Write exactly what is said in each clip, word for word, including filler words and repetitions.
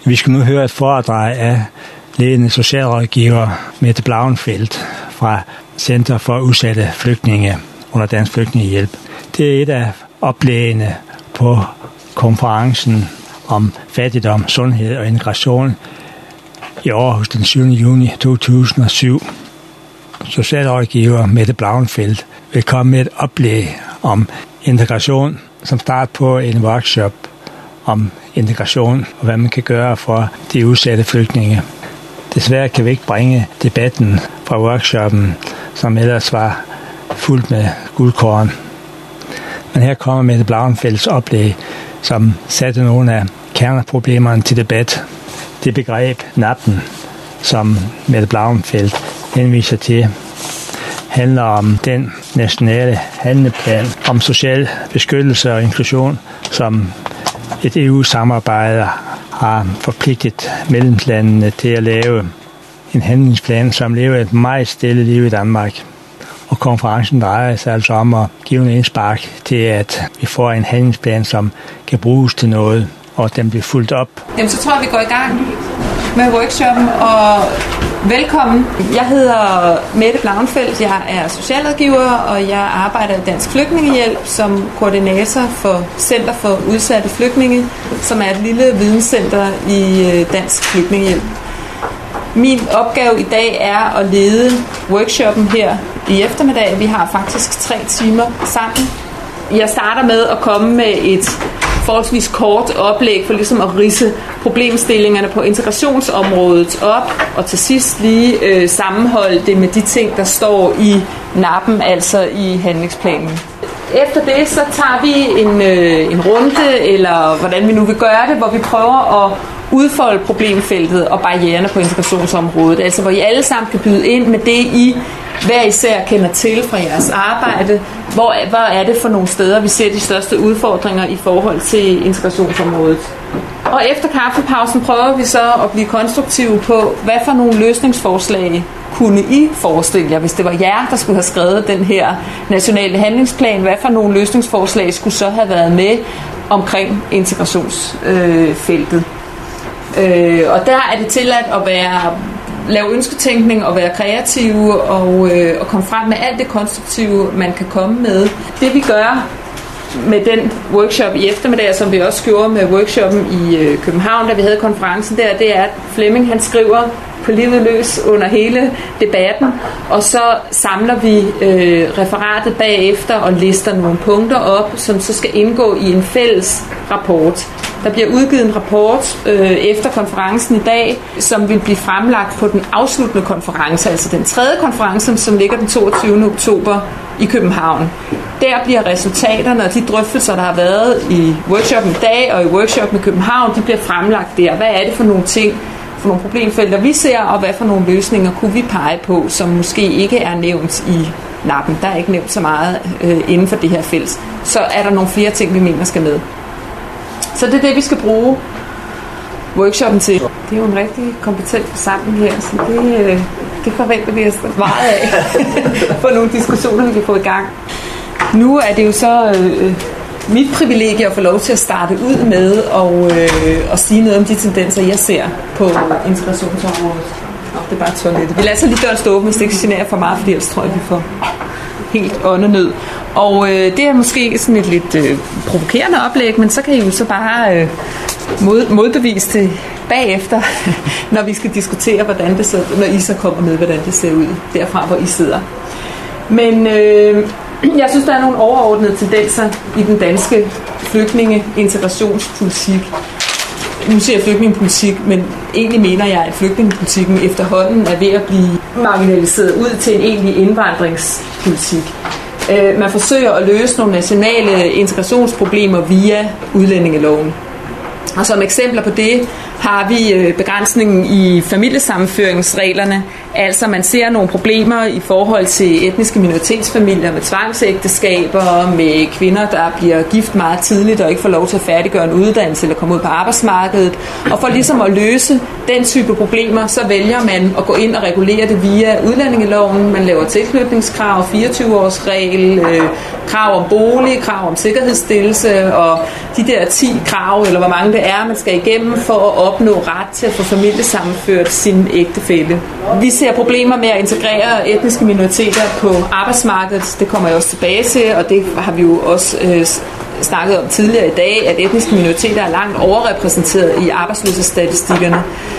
Vi skal nu høre et foredrag af ledende socialrådgiver Mette Blauenfeldt fra Center for Udsatte Flygtninge under Dansk Flygtningehjælp. Det er et af oplæggene på konferencen om fattigdom, sundhed og integration i Aarhus den syvende juni to tusind og syv. Socialrådgiver Mette Blauenfeldt vil komme med et oplæg om integration, som starter på en workshop om integration og hvad man kan gøre for de udsatte flygtninge. Desværre kan vi ikke bringe debatten fra workshoppen, som ellers var fuldt med guldkorn. Men her kommer Mette Blauenfeldts oplæg, som satte nogle af kerneproblemerne til debat. Det begreb nappen, som Mette Blauenfeldt henviser til, handler om den nationale handleplan om social beskyttelse og inklusion, som et E U-samarbejde har forpligtet medlemslandene til at lave en handlingsplan, som lever et meget stille liv i Danmark. Og konferencen drejer sig altså om at give en indspark til, at vi får en handlingsplan, som kan bruges til noget, og den bliver fulgt op. Jamen, så tror jeg, vi går i gang med workshoppen, og velkommen. Jeg hedder Mette Blauenfeldt, jeg er socialrådgiver, og jeg arbejder i Dansk Flygtningehjælp som koordinator for Center for Udsatte Flygtninge, som er et lille videnscenter i Dansk Flygtningehjælp. Min opgave i dag er at lede workshoppen her i eftermiddag. Vi har faktisk tre timer sammen. Jeg starter med at komme med et forholdsvis kort oplæg for ligesom at ridse problemstillingerne på integrationsområdet op, og til sidst lige øh, sammenholde det med de ting, der står i nappen, altså i handlingsplanen. Efter det, så tager vi en, øh, en runde, eller hvordan vi nu vil gøre det, hvor vi prøver at udfolde problemfeltet og barriererne på integrationsområdet. Altså hvor I alle sammen kan byde ind med det, I hver især kender til fra jeres arbejde. Hvor, hvor er det for nogle steder, vi ser de største udfordringer i forhold til integrationsområdet. Og efter kaffepausen prøver vi så at blive konstruktive på, hvad for nogle løsningsforslag kunne I forestille jer, hvis det var jer, der skulle have skrevet den her nationale handlingsplan. Hvad for nogle løsningsforslag skulle så have været med omkring integrationsfeltet? Øh, og der er det tilladt at være, lave ønsketænkning og være kreative og, øh, og komme frem med alt det konstruktive, man kan komme med. Det vi gør med den workshop i eftermiddag, som vi også gjorde med workshoppen i øh, København, da vi havde konferencen der, det er, at Flemming han skriver på livet løs under hele debatten, og så samler vi øh, referatet bagefter og lister nogle punkter op, som så skal indgå i en fælles rapport. Der bliver udgivet en rapport øh, efter konferencen i dag, som vil blive fremlagt på den afsluttende konference, altså den tredje konference, som ligger den toogtyvende oktober i København. Der bliver resultaterne og de drøftelser, der har været i workshoppen i dag og i workshoppen i København, de bliver fremlagt der. Hvad er det for nogle ting, for nogle problemfelter, vi ser, og hvad for nogle løsninger kunne vi pege på, som måske ikke er nævnt i nappen. Der er ikke nævnt så meget øh, inden for det her felt. Så er der nogle flere ting, vi mener skal med. Så det er det, vi skal bruge workshoppen til. Det er jo en rigtig kompetent forsamling her, så det, øh, det forventer vi os meget af for nogle diskussioner, vi kan få i gang. Nu er det jo så øh, mit privilegie at få lov til at starte ud med og, øh, og sige noget om de tendenser, jeg ser på integrationsområdet. Nå, det er bare toilettet. Vi lader så lige døren stå åben, hvis det ikke generer for meget, fordi ellers tror jeg, vi får helt åndenød. Og øh, det er måske sådan et lidt øh, provokerende oplæg, men så kan I jo så bare øh, mod, modbevise det bagefter, når vi skal diskutere, hvordan det ser, når I så kommer med, hvordan det ser ud derfra, hvor I sidder. Men øh, jeg synes, der er nogle overordnede tendenser i den danske flygtninge-integrationspolitik. Nu siger jeg flygtningepolitik, men egentlig mener jeg, at flygtningepolitikken efterhånden er ved at blive marginaliseret ud til en egentlig indvandringspolitik. Øh, man forsøger at løse nogle nationale integrationsproblemer via udlændingeloven. Og som eksempler på det har vi begrænsningen i familiesammenføringsreglerne. Altså man ser nogle problemer i forhold til etniske minoritetsfamilier med tvangsægteskaber, med kvinder, der bliver gift meget tidligt og ikke får lov til at færdiggøre en uddannelse eller komme ud på arbejdsmarkedet. Og for ligesom at løse den type problemer, så vælger man at gå ind og regulere det via udlændingeloven. Man laver tilknytningskrav, fireogtyve års regel, krav om bolig, krav om sikkerhedsstillelse og de der ti krav, eller hvor mange det er, man skal igennem for at opnå ret til at få familiesammenført sin ægtefælle. Vi ser problemer med at integrere etniske minoriteter på arbejdsmarkedet. Det kommer jeg også tilbage til, og det har vi jo også øh, snakket om tidligere i dag, at etniske minoriteter er langt overrepræsenteret i arbejdsløshedsstatistikkerne.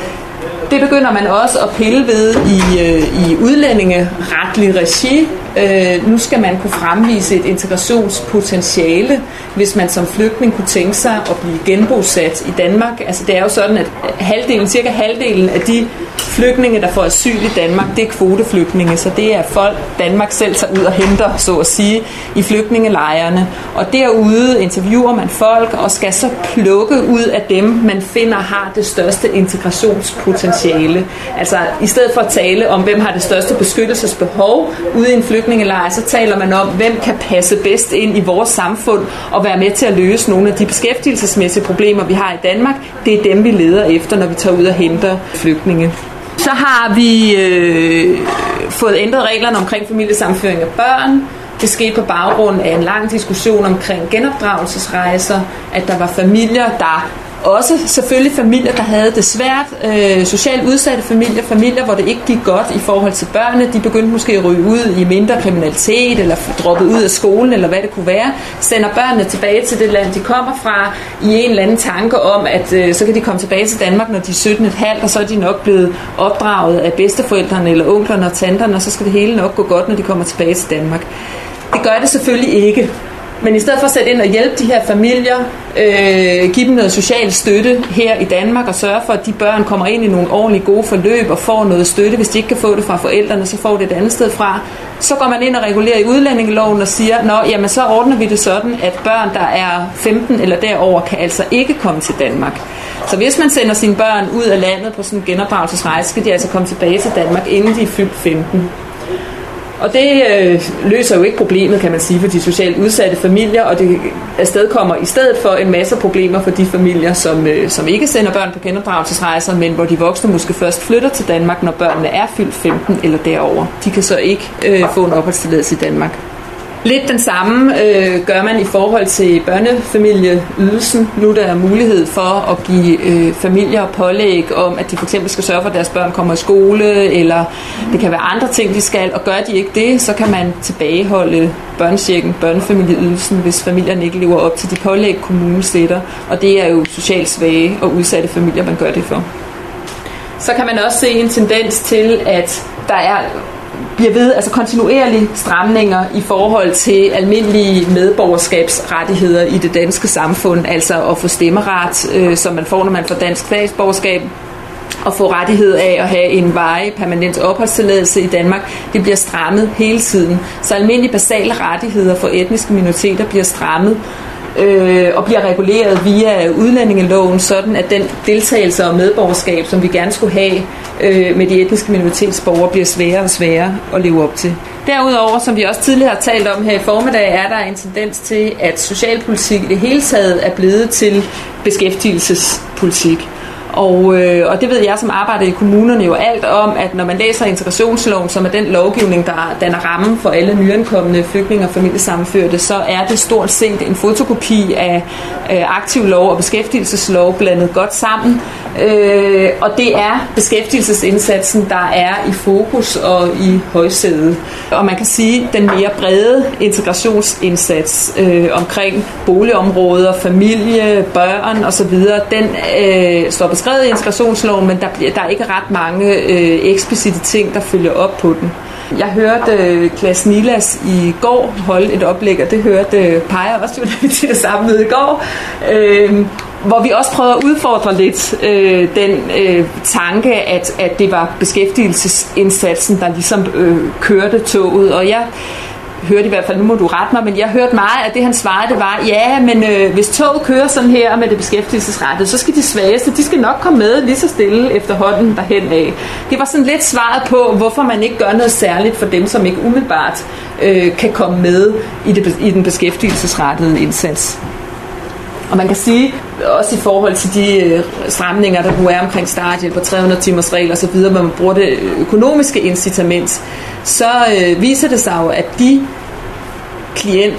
Det begynder man også at pille ved i, øh, i udlændingeretlig regi. Øh, nu skal man kunne fremvise et integrationspotentiale, hvis man som flygtning kunne tænke sig at blive genbosat i Danmark. Altså det er jo sådan, at halvdelen, cirka halvdelen af de flygtninge, der får asyl i Danmark, det er kvoteflygtninge, så det er folk, Danmark selv tager ud og henter, så at sige, i flygtningelejrene. Og derude interviewer man folk og skal så plukke ud af dem, man finder har det største integrationspotentiale. Altså i stedet for at tale om, hvem har det største beskyttelsesbehov ude i en flygtningelejr, så taler man om, hvem kan passe bedst ind i vores samfund og være med til at løse nogle af de beskæftigelsesmæssige problemer, vi har i Danmark. Det er dem, vi leder efter, når vi tager ud og henter flygtninge. Så har vi øh, fået ændret reglerne omkring familiesammenføring af børn. Det skete på baggrund af en lang diskussion omkring genopdragelsesrejser, at der var familier, der også selvfølgelig familier, der havde det svært, øh, socialt udsatte familier, familier, hvor det ikke gik godt i forhold til børnene. De begyndte måske at ryge ud i mindre kriminalitet, eller droppet ud af skolen, eller hvad det kunne være. Sender børnene tilbage til det land, de kommer fra, i en eller anden tanke om, at øh, så kan de komme tilbage til Danmark, når de er sytten komma fem, og så er de nok blevet opdraget af bedsteforældrene, eller onklerne og tanterne, og så skal det hele nok gå godt, når de kommer tilbage til Danmark. Det gør det selvfølgelig ikke. Men i stedet for at sætte ind og hjælpe de her familier, øh, give dem noget social støtte her i Danmark og sørge for, at de børn kommer ind i nogle ordentlige gode forløb og får noget støtte, hvis de ikke kan få det fra forældrene, så får det et andet sted fra. Så går man ind og regulerer i udlændingeloven og siger, nå, jamen så ordner vi det sådan, at børn, der er femten eller derover, kan altså ikke komme til Danmark. Så hvis man sender sine børn ud af landet på sådan en genopdragelsesrejse, skal de altså komme tilbage til Danmark, inden de er fyldt femten. Og det øh, løser jo ikke problemet, kan man sige, for de socialt udsatte familier, og det afstedkommer i stedet for en masse problemer for de familier, som, øh, som ikke sender børn på genopdragelsesrejser, men hvor de voksne måske først flytter til Danmark, når børnene er fyldt femten eller derover. De kan så ikke øh, få en opholdstilladelse i Danmark. Lidt den samme øh, gør man i forhold til børnefamilieydelsen. Nu der er mulighed for at give øh, familier pålæg om, at de for eksempel skal sørge for, at deres børn kommer i skole, eller det kan være andre ting, de skal. Og gør de ikke det, så kan man tilbageholde børnechecken, børnefamilieydelsen, hvis familierne ikke lever op til de pålæg, kommunen sætter. Og det er jo socialt svage og udsatte familier, man gør det for. Så kan man også se en tendens til, at der er bliver ved, altså kontinuerlige stramninger i forhold til almindelige medborgerskabsrettigheder i det danske samfund, altså at få stemmeret, øh, som man får, når man får dansk statsborgerskab, og få rettighed af at have en varig permanent opholdstilladelse i Danmark. Det bliver strammet hele tiden. Så almindelige basale rettigheder for etniske minoriteter bliver strammet øh, og bliver reguleret via udlændingeloven, sådan at den deltagelse og medborgerskab, som vi gerne skulle have øh, med de etniske minoritetsborgere, bliver sværere og sværere at leve op til. Derudover, som vi også tidligere har talt om her i formiddag, er der en tendens til, at socialpolitik i det hele taget er blevet til beskæftigelsespolitik. Og, øh, og det ved jeg, som arbejder i kommunerne, jo alt om, at når man læser integrationsloven, som er den lovgivning, der danner rammen for alle nyankomne flygtninge og familiesammenførte, så er det stort set en fotokopi af øh, aktiv lov og beskæftigelseslov blandet godt sammen. Øh, og det er beskæftigelsesindsatsen, der er i fokus og i højsædet. Og man kan sige, at den mere brede integrationsindsats øh, omkring boligområder, familie, børn osv., den øh, står beskrevet i integrationsloven, men der, bliver, der er ikke ret mange øh, eksplicite ting, der følger op på den. Jeg hørte øh, Klaas Nilas i går holde et oplæg, og det hørte øh, Pejer også, da vi til det samme møde i går, øh, hvor vi også prøvede at udfordre lidt øh, den øh, tanke, at, at det var beskæftigelsesindsatsen, der ligesom øh, kørte toget, og jeg hørte i hvert fald, nu må du rette mig, men jeg hørte meget, at det han svarede, det var, ja, men øh, hvis toget kører sådan her med det beskæftigelsesrettet, så skal de svageste, de skal nok komme med lige så stille efterhånden derhen af. Det var sådan lidt svaret på, hvorfor man ikke gør noget særligt for dem, som ikke umiddelbart øh, kan komme med i, det, i den beskæftigelsesrettede indsats. Og man kan sige, også i forhold til de øh, stramninger, der nu er omkring starthjælp og tre hundrede timers regler osv., hvor man bruger det økonomiske incitament, så øh, viser det sig jo, at de klienter,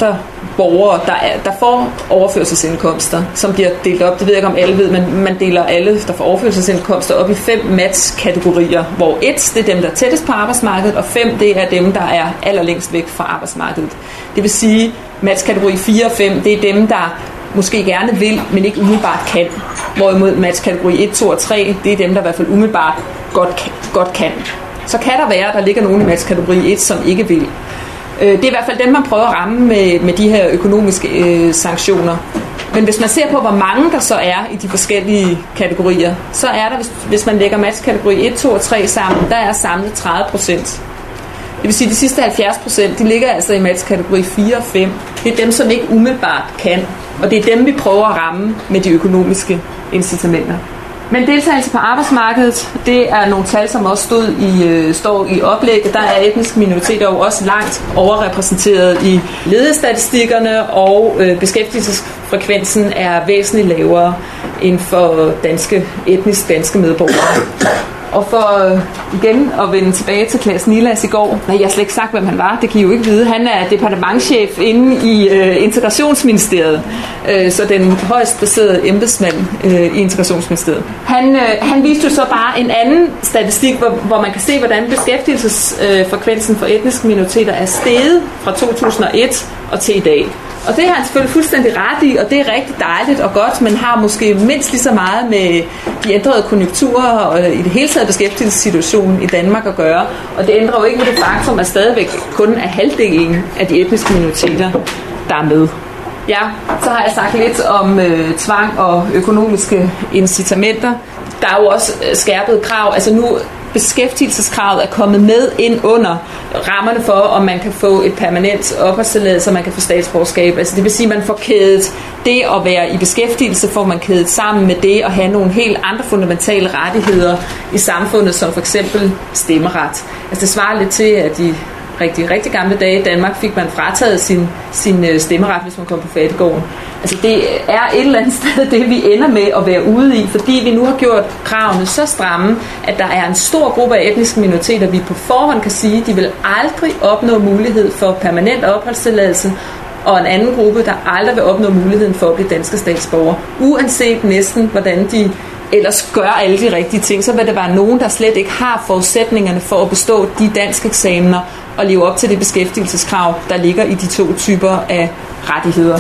borgere, der, er, der får overførselsindkomster, som bliver delt op, det ved jeg ikke om alle ved, men man deler alle, der får overførselsindkomster, op i fem match-kategorier, hvor et, det er dem, der er tættest på arbejdsmarkedet, og fem, det er dem, der er allerlængst væk fra arbejdsmarkedet. Det vil sige, match-kategori fire og fem, det er dem, der måske gerne vil, men ikke umiddelbart kan. Hvorimod match-kategori et, to og tre, det er dem, der i hvert fald umiddelbart godt, godt kan. Så kan der være, at der ligger nogen i match-kategori et, som ikke vil. Det er i hvert fald dem, man prøver at ramme med, med de her økonomiske øh, sanktioner. Men hvis man ser på, hvor mange der så er i de forskellige kategorier, så er der, hvis, hvis man lægger match-kategori et, to og tre sammen, der er samlet tredive procent. Det vil sige, at de sidste halvfjerds procent, de ligger altså i match-kategori fire og fem. Det er dem, som ikke umiddelbart kan. Og det er dem, vi prøver at ramme med de økonomiske incitamenter. Men deltagelse på arbejdsmarkedet, det er nogle tal, som også stod i, øh, står i oplægget. Der er etniske minoriteter jo også langt overrepræsenteret i ledighedsstatistikkerne, og øh, beskæftigelsesfrekvensen er væsentligt lavere end for danske, etnisk danske medborgere. Og for øh, igen at vende tilbage til Claes Nilas i går, nej, jeg har slet ikke sagt, hvem han var, det kan I jo ikke vide. Han er departementschef inde i øh, Integrationsministeriet, øh, så den højst placerede embedsmand øh, i Integrationsministeriet. Han, øh, han viste jo så bare en anden statistik, hvor, hvor man kan se, hvordan beskæftigelsesfrekvensen øh, for etniske minoriteter er steget fra to tusind og et og til i dag. Og det har han selvfølgelig fuldstændig ret i, og det er rigtig dejligt og godt, men har måske mindst lige så meget med de ændrede konjunkturer og i det hele taget beskæftigelsessituationen i Danmark at gøre. Og det ændrer jo ikke ved det faktum, at stadigvæk kun er halvdelen af de etniske minoriteter, der er med. Ja, så har jeg sagt lidt om øh, tvang og økonomiske incitamenter. Der er jo også skærpede krav. Altså nu beskæftigelseskravet er kommet med ind under rammerne for, om man kan få et permanent opholdstilladelse, så man kan få statsborgerskab. Altså det vil sige, at man får kædet det at være i beskæftigelse, får man kædet sammen med det at have nogle helt andre fundamentale rettigheder i samfundet, som for eksempel stemmeret. Altså det svarer lidt til, at i rigtig, rigtig gamle dage i Danmark fik man frataget sin, sin stemmeret, hvis man kom på fattiggården. Altså det er et eller andet sted det, vi ender med at være ude i, fordi vi nu har gjort kravene så stramme, at der er en stor gruppe af etniske minoriteter, vi på forhånd kan sige, de vil aldrig opnå mulighed for permanent opholdstilladelse, og en anden gruppe, der aldrig vil opnå muligheden for at blive danske statsborgere. Uanset næsten, hvordan de ellers gør alle de rigtige ting, så vil det være nogen, der slet ikke har forudsætningerne for at bestå de danske eksamener og leve op til det beskæftigelseskrav, der ligger i de to typer af rettigheder.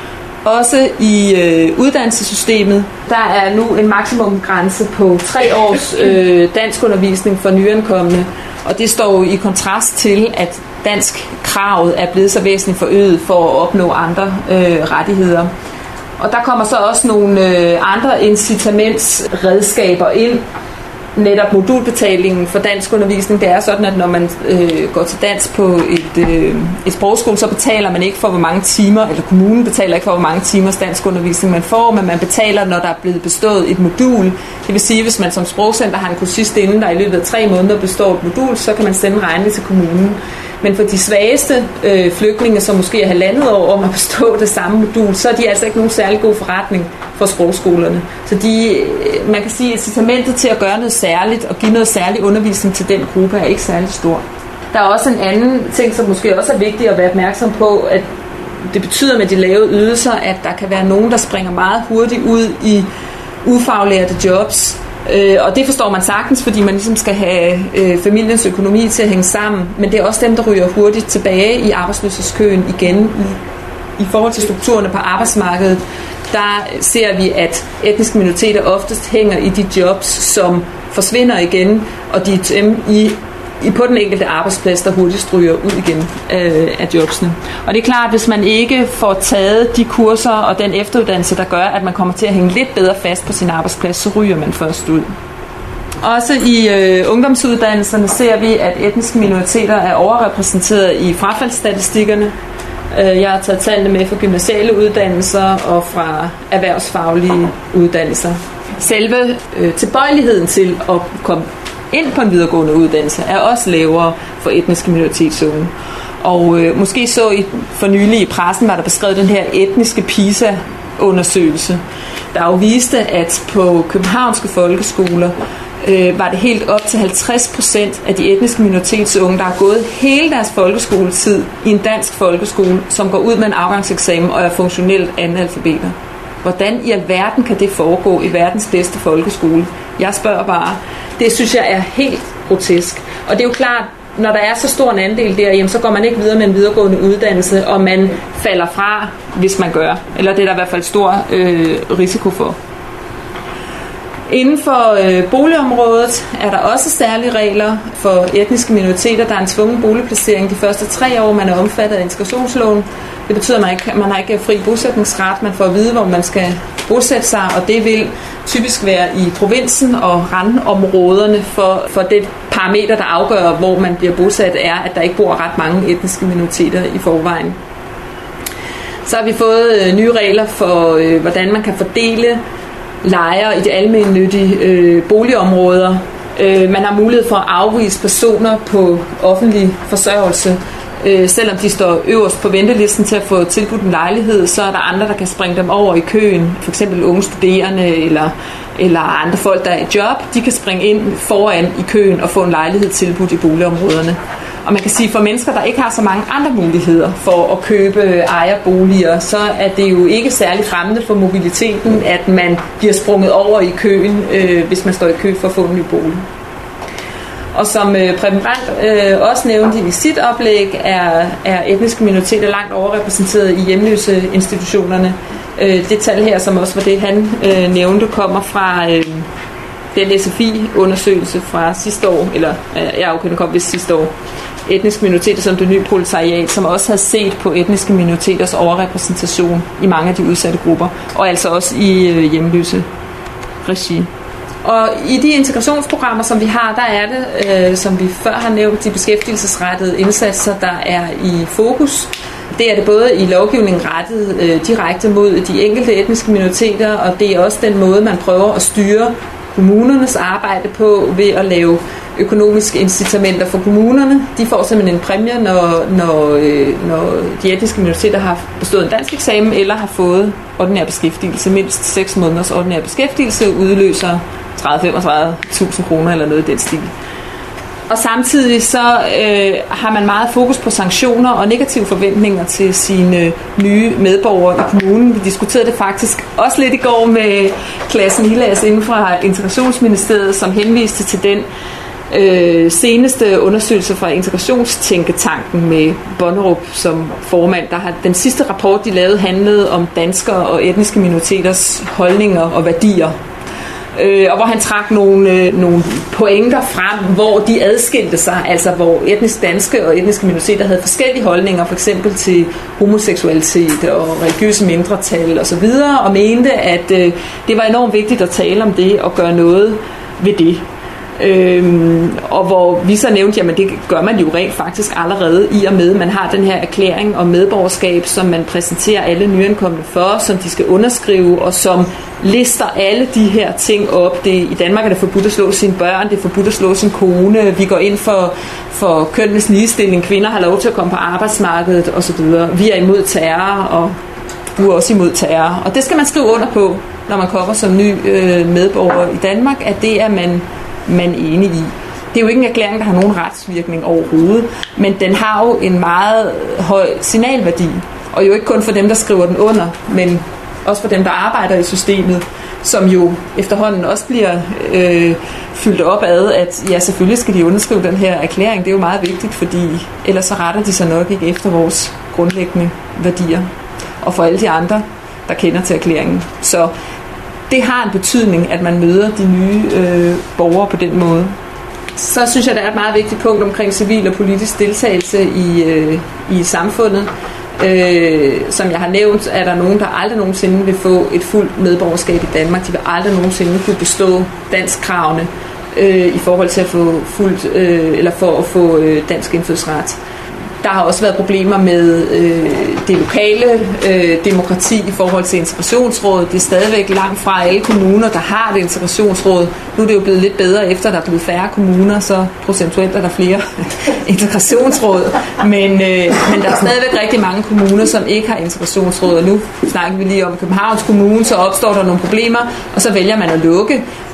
Også i øh, uddannelsessystemet, der er nu en maksimumgrænse på tre års øh, danskundervisning for nyankomne, og det står i kontrast til, at dansk kravet er blevet så væsentligt forøget for at opnå andre øh, rettigheder. Og der kommer så også nogle øh, andre incitamentsredskaber ind. Netop modulbetalingen for danskundervisning, det er sådan, at når man øh, går til dans på et, øh, et sprogskole, så betaler man ikke for, hvor mange timer, eller kommunen betaler ikke for, hvor mange timers danskundervisning man får, men man betaler, når der er blevet bestået et modul. Det vil sige, hvis man som sprogcenter har en kursist inden, der i løbet af tre måneder består et modul, så kan man sende regning til kommunen. Men for de svageste øh, flygtninge, som måske er halvandet år om at bestå det samme modul, så er de altså ikke nogen særlig god forretning for sprogskolerne. Så de, øh, man kan sige, at incitamentet til at gøre noget særligt og give noget særlig undervisning til den gruppe er ikke særlig stor. Der er også en anden ting, som måske også er vigtigt at være opmærksom på, at det betyder med de lave ydelser, at der kan være nogen, der springer meget hurtigt ud i ufaglærte jobs. Øh, og det forstår man sagtens, fordi man ligesom skal have øh, familiens økonomi til at hænge sammen. Men det er også dem, der ryger hurtigt tilbage i arbejdsløshedskøen igen. I, i forhold til strukturerne på arbejdsmarkedet, der ser vi, at etniske minoriteter oftest hænger i de jobs, som forsvinder igen, og de er dem i I på den enkelte arbejdsplads, der hurtigt stryger ud igen øh, af jobsene. Og det er klart, at hvis man ikke får taget de kurser og den efteruddannelse, der gør, at man kommer til at hænge lidt bedre fast på sin arbejdsplads, så ryger man først ud. Også i øh, ungdomsuddannelserne ser vi, at etniske minoriteter er overrepræsenteret i frafaldsstatistikkerne. Jeg har taget tallene med fra gymnasiale uddannelser og fra erhvervsfaglige uddannelser. Selve øh, tilbøjeligheden til at komme ind på en videregående uddannelse er også lavere for etniske minoritetsunge. Og øh, måske så I for nylig i pressen, var der beskrevet den her etniske PISA-undersøgelse, der jo viste, at på københavnske folkeskoler øh, var det helt op til halvtreds procent af de etniske minoritetsunge, der har gået hele deres folkeskoletid i en dansk folkeskole, som går ud med en afgangseksamen og er funktionelt analfabeter. Hvordan i alverden kan det foregå i verdens bedste folkeskole? Jeg spørger bare. Det synes jeg er helt grotesk. Og det er jo klart, når der er så stor en andel der, jamen, så går man ikke videre med en videregående uddannelse, og man falder fra, hvis man gør. Eller det er der i hvert fald stor øh, risiko for. Inden for øh, boligområdet er der også særlige regler for etniske minoriteter. Der er en tvungen boligplacering de første tre år, man er omfattet af integrationsloven. Det betyder, at man, ikke, man har ikke fri bosætningsret. Man får at vide, hvor man skal bosætte sig, og det vil typisk være i provinsen og randområderne, for, for det parameter, der afgør, hvor man bliver bosat, er, at der ikke bor ret mange etniske minoriteter i forvejen. Så har vi fået øh, nye regler for, øh, hvordan man kan fordele lejere i de almennyttige øh, boligområder. Øh, man har mulighed for at afvise personer på offentlig forsørgelse. Øh, selvom de står øverst på ventelisten til at få tilbudt en lejlighed, så er der andre, der kan springe dem over i køen. For eksempel unge studerende eller, eller andre folk, der er i job. De kan springe ind foran i køen og få en lejlighed tilbudt i boligområderne. Og man kan sige, for mennesker, der ikke har så mange andre muligheder for at købe ejerboliger, så er det jo ikke særlig fremmende for mobiliteten, at man bliver sprunget over i køen, øh, hvis man står i kø for at få en ny bolig. Og som øh, Preben Brandt øh, også nævnte i sit oplæg, er, er etniske minoriteter langt overrepræsenteret i hjemløse institutionerne. Øh, det tal her, som også var det, han øh, nævnte, kommer fra øh, den S F I-undersøgelse fra sidste år, eller øh, jeg okay, den kom vist sidste år, etniske minoriteter som det nye proletariat, som også havde set på etniske minoriteters overrepræsentation i mange af de udsatte grupper, og altså også i øh, hjemløse regi. Og i de integrationsprogrammer, som vi har, der er det, øh, som vi før har nævnt, de beskæftigelsesrettede indsatser, der er i fokus. Det er det både i lovgivningen rettet øh, direkte mod de enkelte etniske minoriteter, og det er også den måde, man prøver at styre kommunernes arbejde på ved at lave økonomiske incitamenter for kommunerne. De får simpelthen en præmie, når, når, øh, når de etniske minoriteter har bestået en dansk eksamen eller har fået ordinær beskæftigelse. Mindst seks måneders ordinær beskæftigelse udløser tredive til femogtredive tusind kroner eller noget i den stil. Og samtidig så øh, har man meget fokus på sanktioner og negative forventninger til sine nye medborgere i kommunen. Vi diskuterede det faktisk også lidt i går med Klassen Hilas inden fra Integrationsministeriet, som henviste til den øh, seneste undersøgelse fra Integrationstænketanken med Bonnerup som formand. Der har, den sidste rapport, de lavede, handlede om danskere og etniske minoriteters holdninger og værdier. Øh, og hvor han trak nogle, øh, nogle pointer frem, hvor de adskilte sig, altså hvor etnisk danske og etniske minoriteter havde forskellige holdninger, for eksempel til homoseksualitet og religiøse mindretal osv., og, og mente, at øh, det var enormt vigtigt at tale om det og gøre noget ved det. Øhm, og hvor vi så nævnte, jamen det gør man jo rent faktisk allerede i og med, man har den her erklæring om medborgerskab, som man præsenterer alle nyankomne for, som de skal underskrive, og som lister alle de her ting op. Det, i Danmark er det forbudt at slå sine børn, det er forbudt at slå sin kone, vi går ind for, for kønnes ligestilling, kvinder har lov til at komme på arbejdsmarkedet osv. Vi er imod terror, og du er også imod terror. Og det skal man skrive under på, når man kommer som ny øh, medborger i Danmark, at det er man man er enig i. Det er jo ikke en erklæring, der har nogen retsvirkning overhovedet, men den har jo en meget høj signalværdi, og jo ikke kun for dem, der skriver den under, men også for dem, der arbejder i systemet, som jo efterhånden også bliver øh, fyldt op ad, at ja, selvfølgelig skal de underskrive den her erklæring. Det er jo meget vigtigt, fordi ellers så retter de sig nok ikke efter vores grundlæggende værdier, og for alle de andre, der kender til erklæringen. Så det har en betydning, at man møder de nye øh, borgere på den måde. Så synes jeg, der er et meget vigtigt punkt omkring civil og politisk deltagelse i, øh, i samfundet. Øh, som jeg har nævnt, er der nogen, der aldrig nogensinde vil få et fuldt medborgerskab i Danmark. De vil aldrig nogensinde kunne bestå danskkravene øh, i forhold til at få fuldt, øh, eller for at få øh, dansk indfødsret. Der har også været problemer med øh, det lokale øh, demokrati i forhold til integrationsrådet. Det er stadigvæk langt fra alle kommuner, der har et integrationsråd. Nu er det jo blevet lidt bedre, efter der er blevet færre kommuner, så procentuelt er der flere integrationsråd. Men, øh, men der er stadigvæk rigtig mange kommuner, som ikke har integrationsråd. Og nu snakker vi lige om Københavns Kommune, så opstår der nogle problemer, og så vælger man at lukke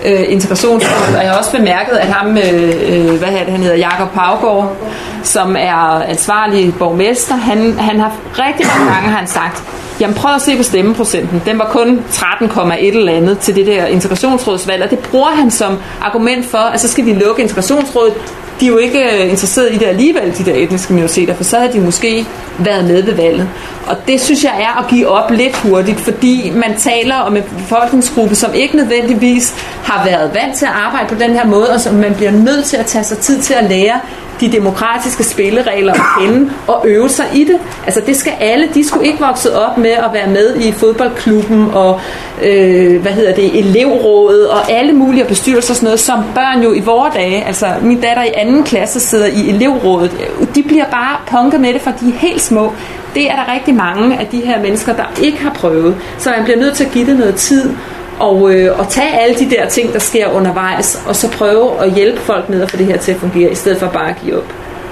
øh, integrationsrådet, og jeg har også bemærket, at ham, øh, hvad er det, han hedder, Jakob Paugaard, som er ansvarlig borgmester, han, han har rigtig mange gange har han sagt, jamen prøv at se på stemmeprocenten. Den var kun tretten komma et eller andet til det der integrationsrådsvalg, og det bruger han som argument for, at så skal vi lukke integrationsrådet. De er jo ikke interesseret i det alligevel, de der etniske minoriteter, for så havde de måske været med ved valget. Og det synes jeg er at give op lidt hurtigt, fordi man taler om en befolkningsgruppe, som ikke nødvendigvis har været vant til at arbejde på den her måde, og som man bliver nødt til at tage sig tid til at lære de demokratiske spilleregler at kende og øve sig i det. Altså det skal alle, de skulle ikke vokse op med at være med i fodboldklubben og øh, hvad hedder det, elevrådet og alle mulige bestyrelser og sådan noget, som børn jo i vore dage, altså min datter i anden klasse sidder i elevrådet, de bliver bare punket med det, for de er helt små. Det er der rigtig mange af de her mennesker, der ikke har prøvet, så man bliver nødt til at give det noget tid og, øh, og tage alle de der ting, der sker undervejs, og så prøve at hjælpe folk med at få det her til at fungere, i stedet for bare at give op.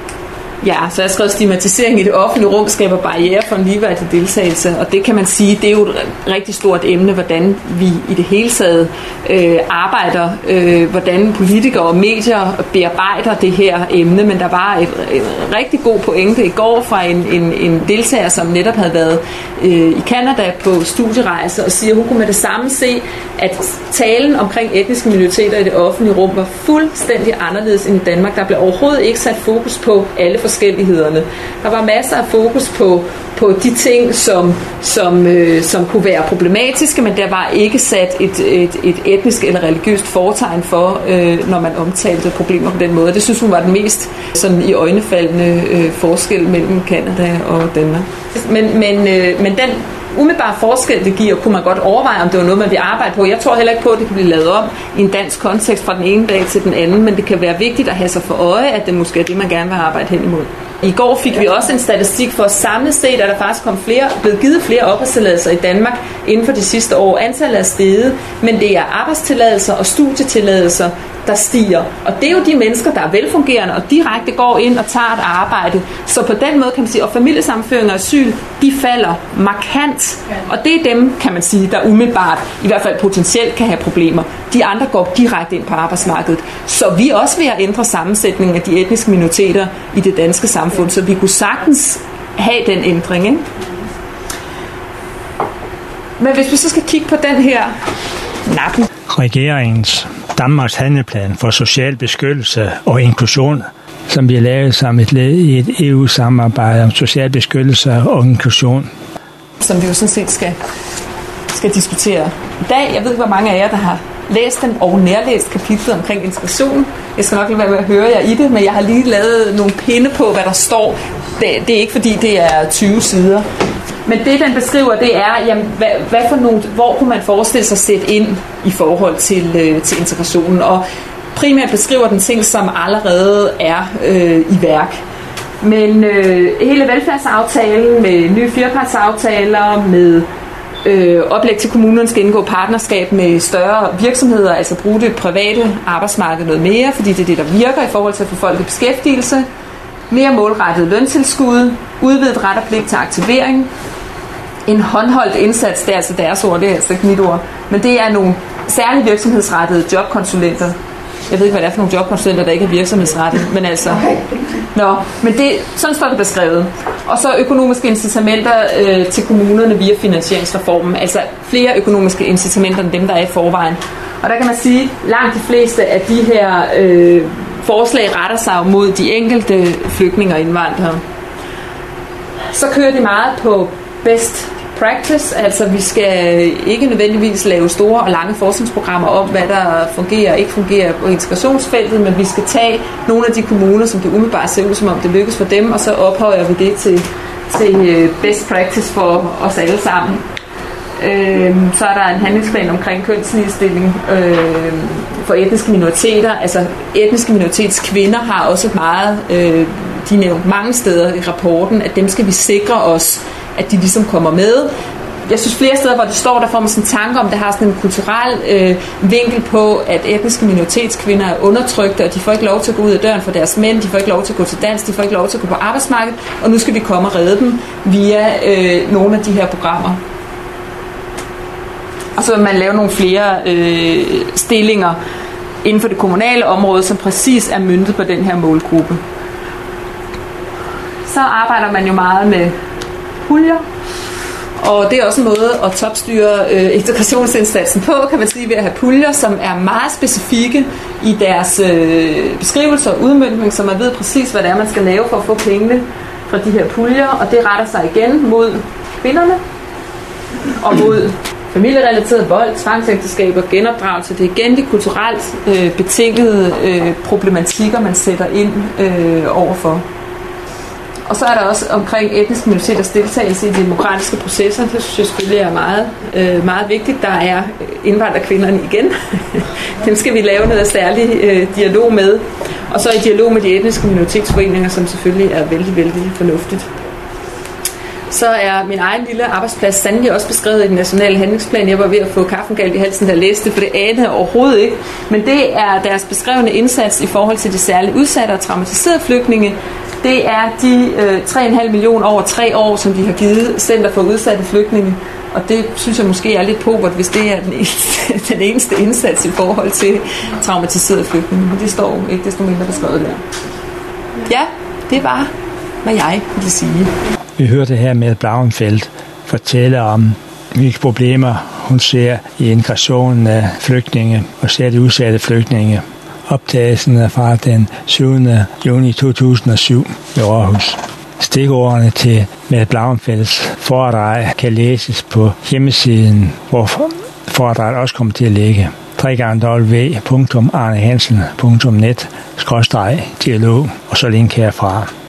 Ja, så jeg har skrevet, stigmatisering i det offentlige rum skaber barriere for en ligeværdig deltagelse, og det kan man sige, det er jo et rigtig stort emne, hvordan vi i det hele taget øh, arbejder, øh, hvordan politikere og medier bearbejder det her emne, men der var et, et rigtig god pointe i går fra en, en, en deltager, som netop havde været øh, i Canada på studierejse, og siger, at hun kunne med det samme se, at talen omkring etniske minoriteter i det offentlige rum var fuldstændig anderledes end i Danmark. Der blev overhovedet ikke sat fokus på alle forskellighederne. Der var masser af fokus på, på de ting, som, som, øh, som kunne være problematiske, men der var ikke sat et, et, et etnisk eller religiøst fortegn for, øh, når man omtalte problemer på den måde. Det synes hun var den mest sådan i øjnefaldende øh, forskel mellem Canada og Danmark. Men, men, øh, men den umiddelbare forskel, det giver, kunne man godt overveje, om det var noget, man vil arbejde på. Jeg tror heller ikke på, at det kan blive lavet om i en dansk kontekst fra den ene dag til den anden, men det kan være vigtigt at have sig for øje, at det måske er det, man gerne vil arbejde hen imod. I går fik vi også en statistik for samlet set, at der faktisk kom flere, blevet givet flere opholdstilladelser i Danmark inden for de sidste år. Antallet er steget, men det er arbejdstilladelser og studietilladelser, der stiger. Og det er jo de mennesker, der er velfungerende og direkte går ind og tager et arbejde. Så på den måde kan man sige, at familiesammenføring og asyl, de falder markant. Og det er dem, kan man sige, der umiddelbart, i hvert fald potentielt, kan have problemer. De andre går direkte ind på arbejdsmarkedet. Så vi er også ved at ændre sammensætningen af de etniske minoriteter i det danske samfund, så vi kunne sagtens have den ændring, ikke? Men hvis vi så skal kigge på den her nappen. Regeringens Danmarks handleplan for social beskyttelse og inklusion, som bliver lavet som et led i et E U-samarbejde om social beskyttelse og inklusion. Som vi jo sådan set skal, skal diskutere i dag. Jeg ved ikke, hvor mange af jer, der har læst den og nærlæst kapitlet omkring integration. Jeg skal nok lade være med at høre jer i det, men jeg har lige lavet nogle pinde på, hvad der står. Det, det er ikke, fordi det er tyve sider. Men det, den beskriver, det er, jamen, hvad, hvad for nogle, hvor kunne man forestille sig at sætte ind i forhold til, øh, til integrationen. Og primært beskriver den ting, som allerede er øh, i værk. Men øh, hele velfærdsaftalen med nye firepartsaftaler, med øh, oplæg til kommunerne skal indgå partnerskab med større virksomheder, altså bruge det private arbejdsmarked noget mere, fordi det er det, der virker i forhold til at få folk i beskæftigelse. Mere målrettet løntilskud, udvidet ret og pligt til aktivering, en håndholdt indsats, det er altså deres ord, det er altså ikke mit ord, men det er nogle særligt virksomhedsrettede jobkonsulenter. Jeg ved ikke, hvad det er for nogle jobkonsulenter, der ikke er virksomhedsrettede, men altså, nå, men det, sådan står det beskrevet. Og så økonomiske incitamenter øh, til kommunerne via finansieringsreformen, altså flere økonomiske incitamenter end dem, der er i forvejen. Og der kan man sige, langt de fleste af de her øh, forslag retter sig mod de enkelte flygtninge og indvandrere. Så kører de meget på best practice, altså vi skal ikke nødvendigvis lave store og lange forskningsprogrammer om, hvad der fungerer og ikke fungerer på integrationsfeltet, men vi skal tage nogle af de kommuner, som det umiddelbart ser ud, som om det lykkes for dem, og så ophøjer vi det til, til best practice for os alle sammen. Øhm, så er der en handlingsplan omkring kønsligestilling øh, for etniske minoriteter. Altså etniske minoritetskvinder har også meget, øh, de nævnt mange steder i rapporten, at dem skal vi sikre os, at de ligesom kommer med. Jeg synes flere steder, hvor det står, der får man sådan en tanke om, det har sådan en kulturel øh, vinkel på, at etniske minoritetskvinder er undertrykte, og de får ikke lov til at gå ud af døren for deres mænd, de får ikke lov til at gå til dans, de får ikke lov til at gå på arbejdsmarkedet, og nu skal vi komme og redde dem via øh, nogle af de her programmer. Og så vil man lave nogle flere øh, stillinger inden for det kommunale område, som præcis er møntet på den her målgruppe. Så arbejder man jo meget med puljer, og det er også en måde at topstyre øh, integrationsindsatsen på, kan man sige, ved at have puljer, som er meget specifikke i deres øh, beskrivelser og udmøntning, så man ved præcis, hvad det er, man skal lave for at få pengene fra de her puljer, og det retter sig igen mod kvinderne og mod familierelateret vold, tvangsægteskaber, genopdragelse. Det er igen de kulturelt øh, betingede øh, problematikker, man sætter ind øh, overfor. Og så er der også omkring etniske minoriteters deltagelse i de demokratiske processer. Det synes jeg selvfølgelig er meget, øh, meget vigtigt. Der er indvandrerkvinderne igen. Dem skal vi lave noget særlig øh, dialog med. Og så i dialog med de etniske minoritetsforeninger, som selvfølgelig er vældig, vældig fornuftigt. Så er min egen lille arbejdsplads sandelig også beskrevet i den nationale handlingsplan. Jeg var ved at få kaffen galt i halsen, der læste det, for det anede overhovedet ikke. Men det er deres beskrevne indsats i forhold til de særligt udsatte og traumatiserede flygtninge. Det er de øh, tre komma fem millioner over tre år, som de har givet Center for Udsatte Flygtninge. Og det synes jeg måske er lidt påbart, hvis det er den eneste, den eneste indsats i forhold til traumatiserede flygtninge. Men det står ikke desto mindre beskrevet der. Ja, det var, hvad jeg ville sige. Vi hørte her med Blauenfeldt fortælle om, hvilke problemer hun ser i integrationen af flygtninge og særligt udsatte flygtninge. Optagelsen er fra den syvende juni to tusind og syv i Aarhus. Stikordene til med Blauenfeldts foredrag kan læses på hjemmesiden, hvor foredraget også kommer til at ligge. w w w punktum arnehansen punktum net skråstreg dialog og så link herfra.